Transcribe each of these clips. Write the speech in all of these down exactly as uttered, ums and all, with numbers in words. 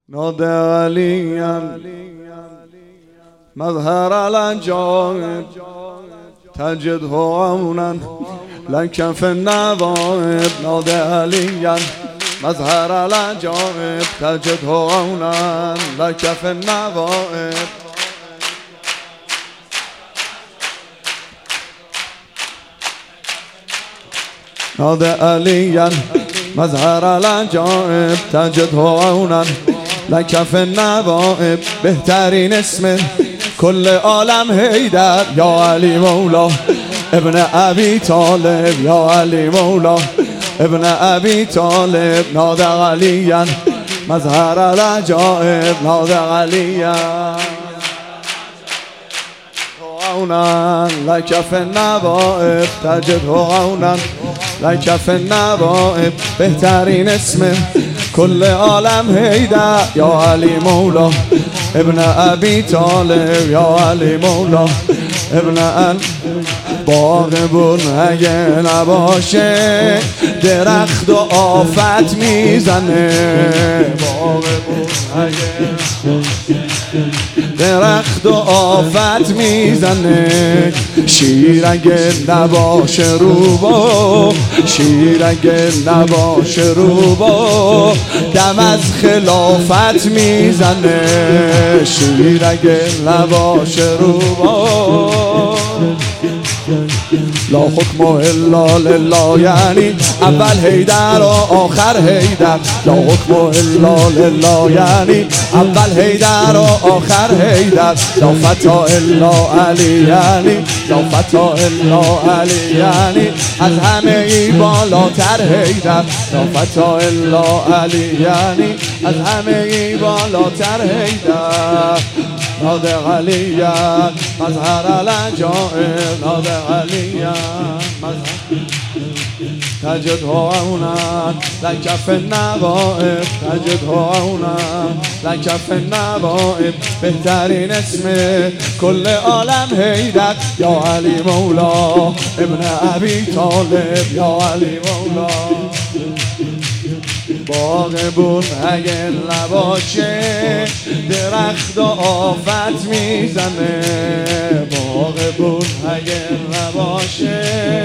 نادى عليا مظهر العجائب تجده عونا لك في النوائب. نادى عليا مظهر العجائب تجده عونا لك في النوائب. نادى عليا مظهر العجائب تجده عونا لك في النوائب. بهترین اسم كل عالم حیدر یا علی مولا ابن ابی طالب یا علی مولا ابن ابی طالب. نادى عليا مظهر العجائب نادى عليا عونا لك في النوائب تجده عونا لك في النوائب. بهترین اسم كل عالم حیدر یا علی مولا ابن ابی طالب یا علی مولا ابن ال. باغبون اگه نباشه درخت و آفت میزنه. باغبون اگه درخت و آفت میزنه. شیر اگه نباشه روبا شیر اگه نباشه روبا دم از خلافت میزنه. شیر اگه نباشه روبا لا حکم الا لله یعنی اول حیدر و آخر حیدر. لا حکم الا لله یعنی اول حیدر و آخر حیدر. لا فتا الا علی یعنی لا فتا الا علی یعنی از همه ای بالاتر حیدر. لا فتا الا علی یعنی از همه ای بالاتر حیدر. نادى عليا مظهر العجائب نادى عليا مظهر تجده عونا لك في النوائب تجده عونا لك في النوائب. بهترین اسم كل عالم حیدر یا علی مولا ابن ابی طالب یا علی مولا. باغبون اگه نباشه درخت و آفت میزنه. باغبون اگه نباشه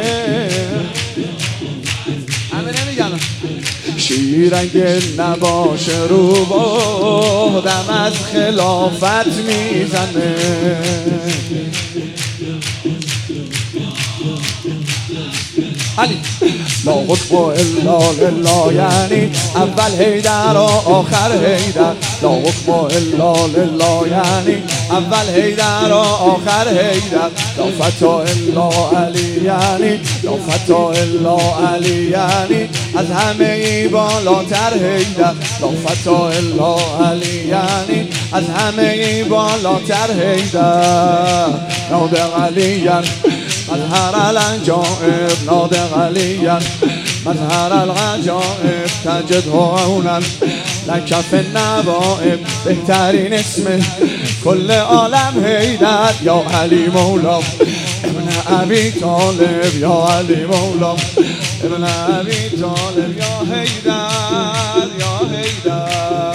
همه نمیگن. شیر اگه نباشه روبا دم از خلافت میزنه. علی لا حکم الا لله یعنی اول حیدر و آخر حیدر. لا حکم الا لله یعنی اول حیدر و آخر حیدر. لا فتا الا علی یعنی لا فتا الا علی یعنی از همه ای بالاتر حیدر. لا فتا الا علی یعنی از همه ای بالاتر حیدر. نادى عليا مظهر العجائب نادى عليا مظهر العجائب تجده عونا لك في النوائب. بهترین اسم كل عالم حیدر یا علی مولا ابن ابی طالب یا علی مولا ابن ابی طالب یا حیدر یا حیدر.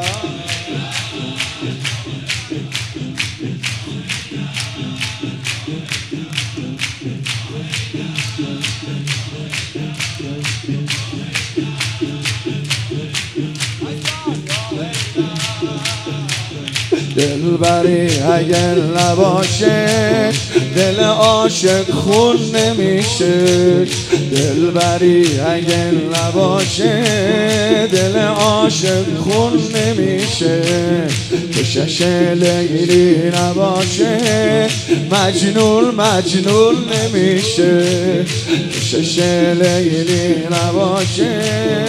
دلبری اگر نباشه دل عاشق خون نمیشه. دلبری اگر نباشه دل عاشق خون نمیشه. کشش لیلی نباشه مجنون مجنون نمیشه. کشش لیلی نباشه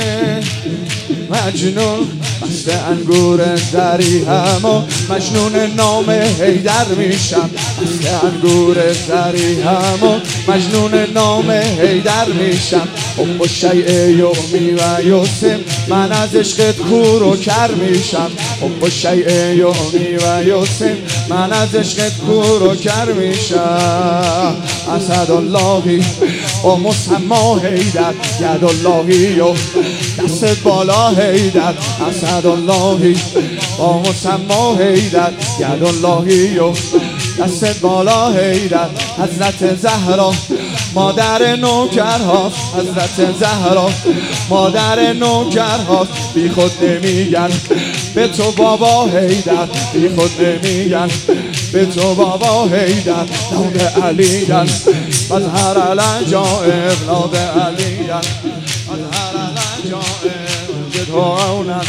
مجنون مست انگور زری هم و مجنون نام حیدر میشم. مست انگور زری هم و مجنون نام حیدر میشم. حب و شیء یومی و یوسم من از عشقت کور و کر میشم. حب و شیء یومی و یوسم من از عشقت کور و کر میشم. اسد اللهی و مسما حیدر ید اللهی و دست بالا حیدر اسداللهی با مسما حیدر یداللهی و دست بالا حیدر حضرت زهرا مادر نوکرها حضرت زهرا مادر نوکرها بی خود نمیگن به تو بابا حیدر بی خود نمیگن به تو بابا حیدر نام علیگن مظهر العجائب نام علیگن مظهر العجائب جدعونن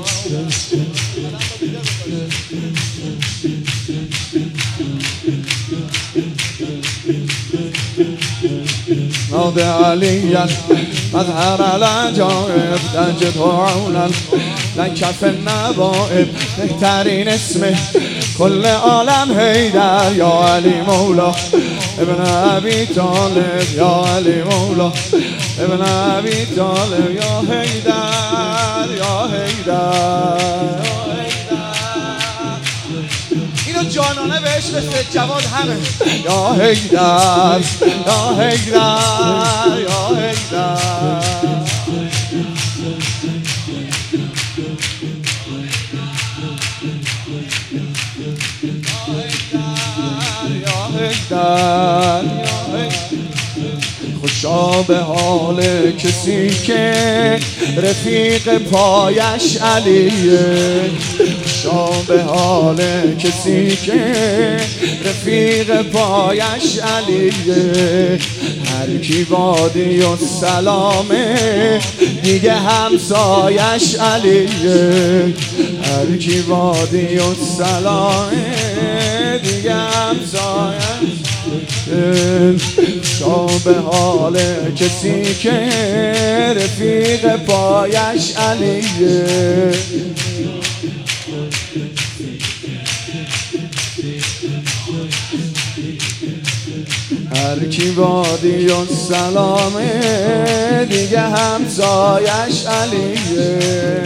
ناد علیان مظهر العجائب دنجد عونن لکف نوائب بهترین اسم کل عالم حیدر یا علی مولا ابن ابی طالب یا علی مولا ابن ابی طالب یا حیدر یا حیدر اینو جانانه بهش رسید جواد همه یا حیدر یا حیدر یا حیدر یا حیدر خوشا به حال کسی که رفیق پایش علیه خوشا به حال کسی که رفیق پایش علیه هر کی وادی و سلامه دیگه همسایش علیه هر کی وادی و سلامه دیگه همسایش شا به حال کسی که رفیق پایش علیه هر کی وادی و سلامه دیگه همسایش علیه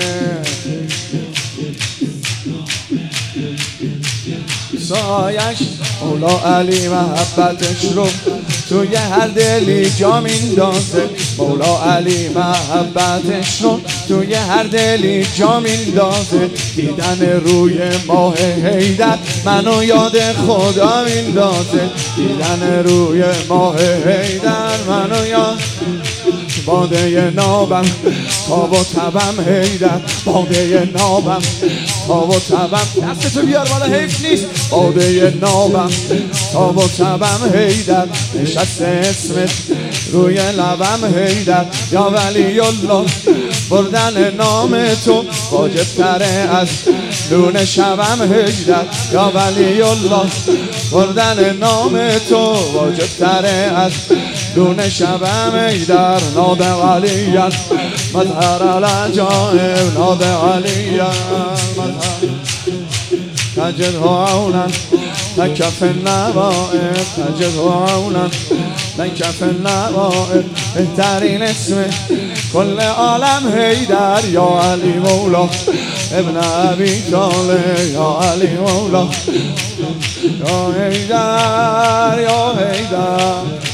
سایش مولا علی محبتش رو توی هر دلی جا میندازه مولا علی محبتش رو توی هر دلی جا میندازه دیدن روی ماه حیدر منو یاد خدا میندازه دیدن روی ماه حیدر منو یاد باده نابم تاب و تبم حیدر باده نابم تاب و تبم دستتو بیار بالا حیف نیست باده نابم تاب و تبم حیدر نشست اسمت روی لبم حیدر یا ولی الله بردن نام تو واجب تره از دون شبم حیدر یا ولی الله بردن نام تو واجب تره از دون شبم حیدر ناد علیان مظهر العجائب ناد علیان مظهر تجد عونن لکف نوائب تجد عونن لکف نوائب بهترین اسم کل عالم حیدر یا علی مولا ابن ابی طالب یا علی مولا یا حیدر یا حیدر